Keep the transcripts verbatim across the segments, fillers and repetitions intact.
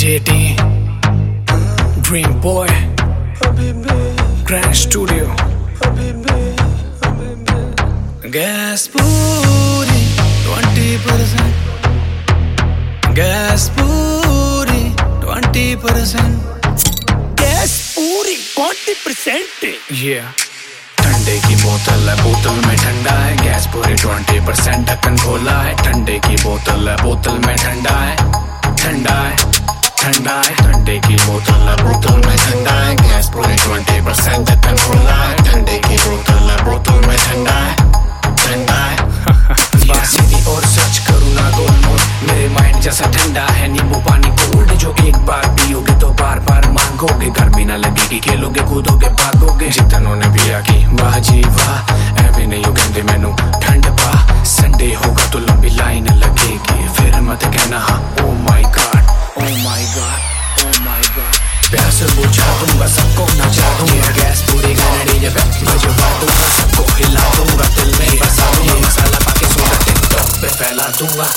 J D, Dream Boy, Grand Studio, Gas पूरी twenty percent, Gas पूरी twenty percent, Gas पूरी twenty percent. Yeah. ठंडे की बोतल है, बोतल में ठंडा है, गैस पूरी ट्वेंटी परसेंट, ढक्कन खोला है। ठंडे की बोतल है, बोतल में ठंडा है, ठंडा है, ठंडा है। ठंडे की बोतल है, बोतल में ठंडा है, गैस पूरी ट्वेंटी परसेंट, ढक्कन खोला है। ठंडे की बोतल है, बोतल में ठंडा है, ठंडा है। सीधी और सर्च करूँ ना गोलमोल, मेरे माइंड जैसा ठंडा है नींबू पानी कोल्ड, जो एक बार पियोगे तो बार बार मांगोगे। गर्मी ना लगेगी, खेलोगे कूदोगे भागोगे। जितनों ने पिया की वाह जी वाह, एवे नहीं कहते मैनू ठंड पा। संडे होगा तो लंबी लाइन लगेगी, फिर मत कहना हाँ oh my god, oh my god, oh my god. प्यास बुझा दूंगा, सबको नचा दूंगा, गैस पूरी गनड़ी जब मजवा दूंगा, सबको हिला दूंगा, दिल में बसा दूंगा, मसाला पाके सोडा टिकटॉक पे फैला दूंगा।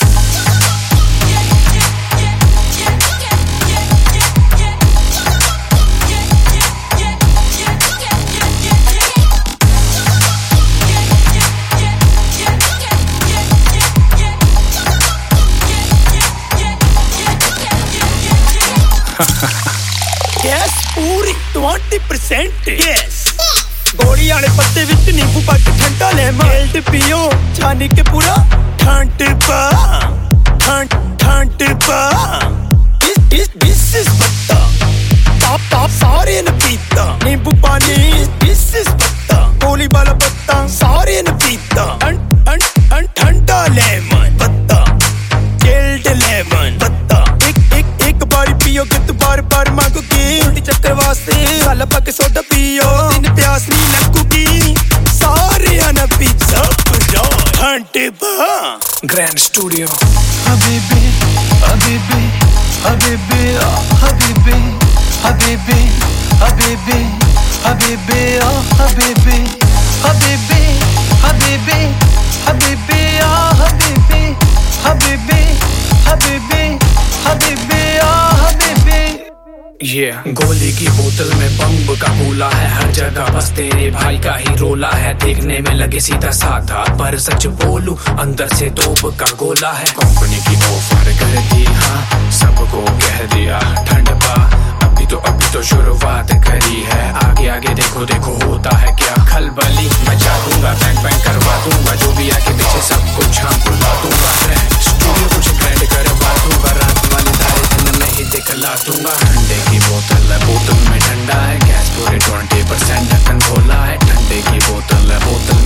गैस पूरी twenty percent गैस, गोली वाले पत्ते विच नींबू पा के ठंडा ले मेल्ट पियो, छानी के पूरा ठंड पा, ठंड ठंड पा। इस इस दिस इज पत्ता टॉप टॉप सारे ने पीता, नींबू पानी दिस इज पत्ता, गोली वाला पत्ता सारे ने पीता। ठंड ठंडा लेमन पत्ता, चिल्ड लेमन पत्ता। एक एक एक बारी पियोगे तो बार बार मांगोगे, उल्टी चक्कर वास्ते साला पाके सोडा पियो, दिन प्यास नहीं लगूगी, सारे आना पिज्जा ठंड पा। Grand studio. हबीबी हबीबी हबीबी हबीबी हबीबी हबीबी हबीबी हबीबी हबीबी हबीबी हबीबी हबीबी हबीबी हबीबी हबीबी हबीबी। ये गोली की बोतल में बम्ब का गोला है, हर जगह बस तेरे भाई का ही रोला है। देखने में लगे सीधा साधा, पर सच बोलूं अंदर से तोप का गोला है। कंपनी की ऑफर कर दी हाँ, सबको कह दिया ठंड पा। अभी तो अभी तो शुरुआत करी है, आगे आगे देखो देखो होता है क्या। खलबली मचा दूंगा, बैंग बैंग करवा दूंगा, जो भी आके पीछे सब कुछ हाँ बुला दूंगा। स्टूडियो कुछ ग्रैंड करवा दूंगा, रात वाले तारे दिन में ही दिखला दूंगा। ठंडे की बोतल है, बोतल में ठंडा है, गैस पूरे ट्वेंटी परसेंट, ढक्कन खोला है। ठंडे की बोतल है, बोतल